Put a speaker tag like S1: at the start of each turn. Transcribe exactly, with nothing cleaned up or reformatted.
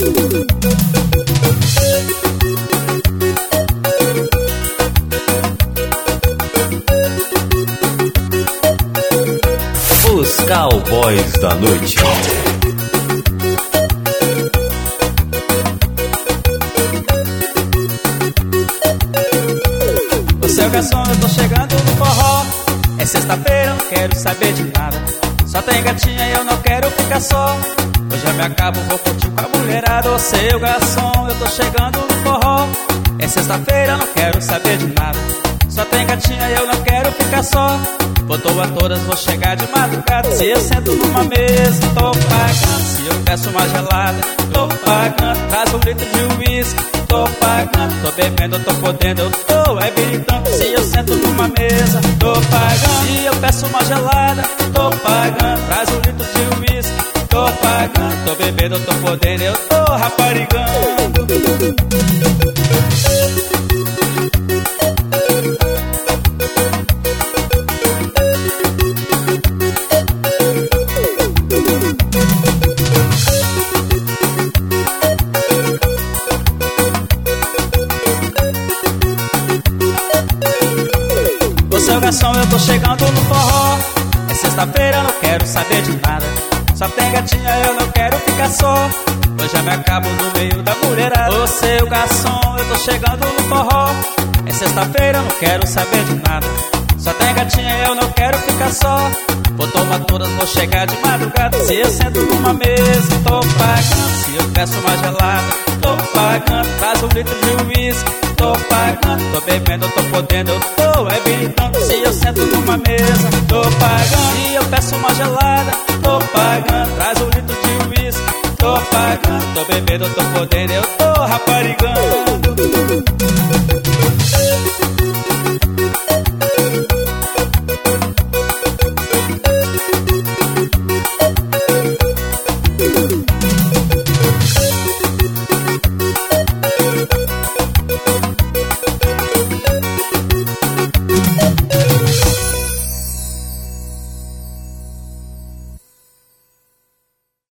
S1: Os Cowboys da Noite.
S2: Você é o garçom, eu tô chegando no forró. É sexta-feira, não quero saber de nada. Só tem gatinha e eu não quero ficar só. Hoje eu me acabo, vou curtir com a mulherada. Você é o garçom, eu tô chegando no forró. É sexta-feira, não quero saber de nada. Só tem gatinha e eu não quero ficar só. Botou a todas, vou chegar de madrugada. Se eu sento numa mesa, tô pagando. Se eu peço uma gelada, tô pagando. Traz um litro de uísque, tô pagando. Tô bebendo, tô podendo, eu tô é gritando. Se eu sento numa mesa, tô pagando. Se eu peço uma gelada, tô pagando. Traz um litro de uísque, tô pagando. Tô bebendo, tô podendo, eu tô raparigando. Seu garçom, eu tô chegando no forró. É sexta-feira, não quero saber de nada. Só tem gatinha, eu não quero ficar só. Hoje eu me acabo no meio da mulherada. Ô seu garçom, eu tô chegando no forró. É sexta-feira, não quero saber de nada. Só tem gatinha, eu não quero ficar só. Vou tomar todas, vou chegar de madrugada. Se eu sento numa mesa, tô pagando. Se eu peço uma gelada, tô pagando. Traz um litro de uísque, tô pagando. Tô bebendo, tô podendo, eu tô é gritando. Se eu sento numa mesa, tô pagando. Se eu peço uma gelada, tô pagando. Traz um litro de uísque, tô pagando. Tô bebendo, tô podendo, eu tô raparigando.